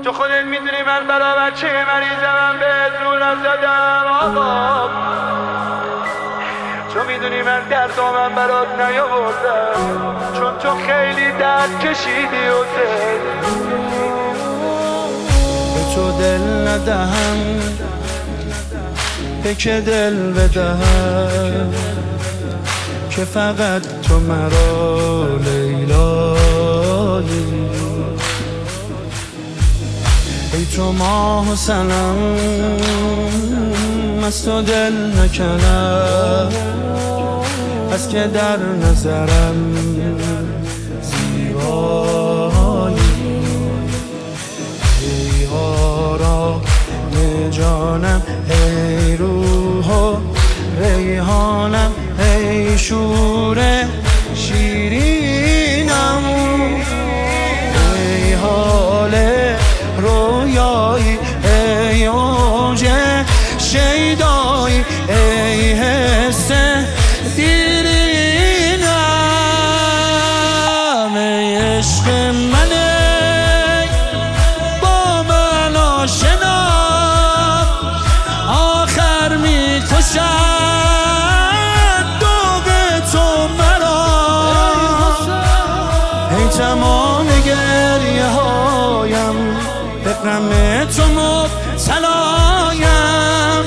تو خودت میدونی من برا بچه مریضم بهت رو نزدم آقا. تو میدونی من دردامم برات نیاوردم، چون تو خیلی درد کشیدی و به تو دل ندهم، به که دل بدهم که فقط تو مرا لیلایی. ای تو ماه و صنم از تو دل نکنم، از که در نظرم زیبایی. ای آرام جانم، ای روح و ریحانم، ای شور شیرینم، ای حال رویایی، ای اوج شیدایی، ای حس دیرینم، ای عشق منه با من آشنا، آخر میکشد دوغ تو مرا. ای تمام گریه هایم به غم تو مبتلایم،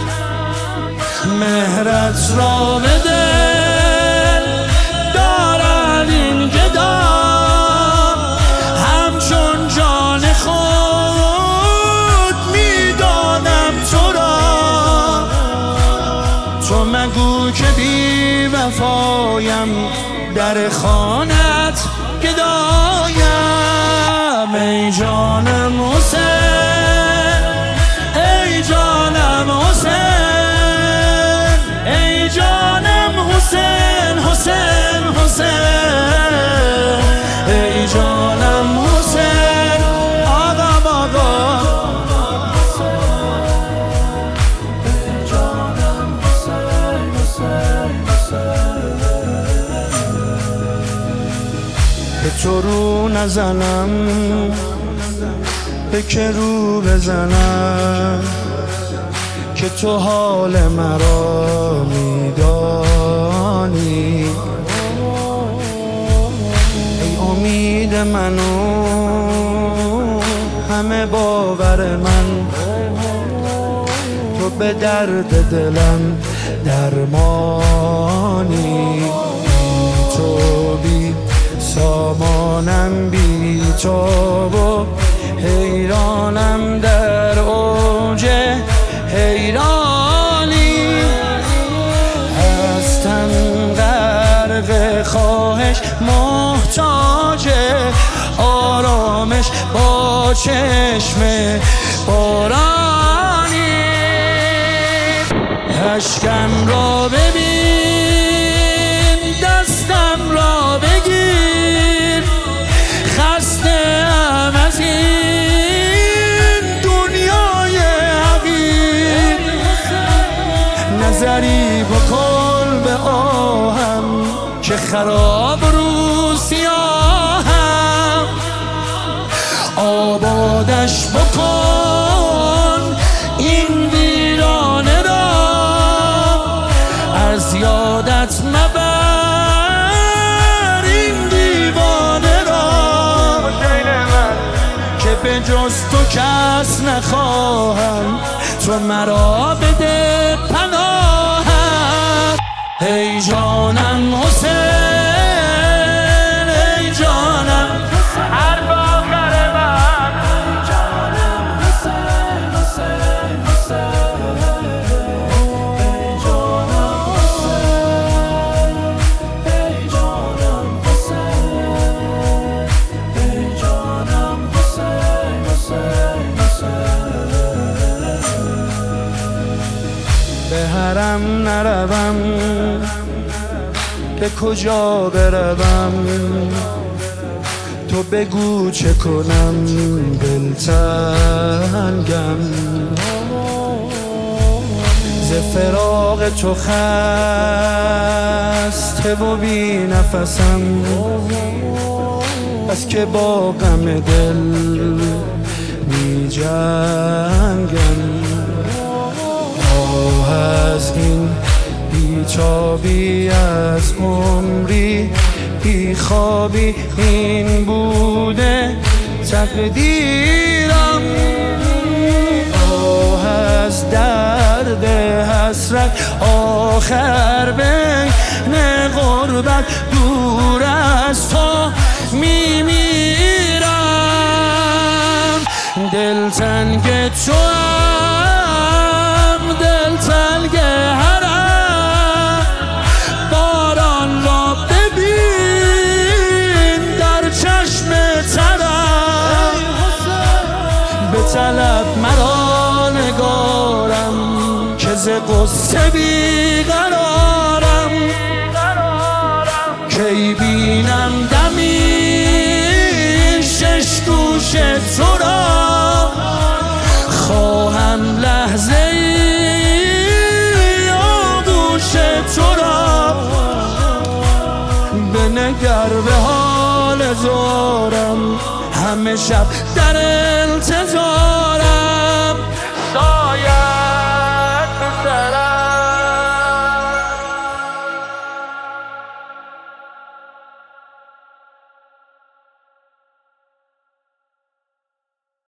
مهرت را به دل دارد این گدا، همچون جان خود میدانم تو را. تو مگو که بی وفایم، در خانت گدایم. ای جانم حسین، ای جانم حسین، ای جانم حسین، حسین حسین، ای جانم حسین، آقا آقا. ای جانم حسین، حسین حسین. به تو رو نزنم، به که رو بزنم که تو حال مرا میدانی. ای امید منو همه باور من، تو به درد دلم درمانی. تو بی سامانم، بی تو و حیرانم در اوج حیرانی. هستم غرق خواهش، محتاج آرامش با چشم بارانی. اشکم را ببین، دستم را بگیر، خسته‌ام از این دنیای حقیر. نظری بکن به آهم که خراب رو سیاهم، آبادش بکن این ویرانه را، از یادت مبر این دیوانه را، که به جز تو کس نخواهم، تو مرا بده پناهم. ای جانم حسین، ای جانم حرف آخر من، ای جانم حسین، حسین حسین، ای جانم حسین، ای جانم حسین، ای جانم حسین، حسین حسین. به حرم نروم به کجا بروم، تو بگو چه کنم دلتنگم. ز فراق تو خسته و بی نفسم، بس که با غم دل می جنگم. آه از این بیتابی از عمری بیخوابی، این بوده تقدیرم. آه از درد حسرت آخر بین غربت دور از تو میمیرم. دلتنگ تو هم دلتنگ هرم، باران را ببین در چشم ترم. به طلب مرا نگارم که ز غصه بیقرارم. کی بینم دمی شش گوش تو را، خواهم لحظه ای آغوش تو را. بنگر به حال زارم همه شب در انتظار.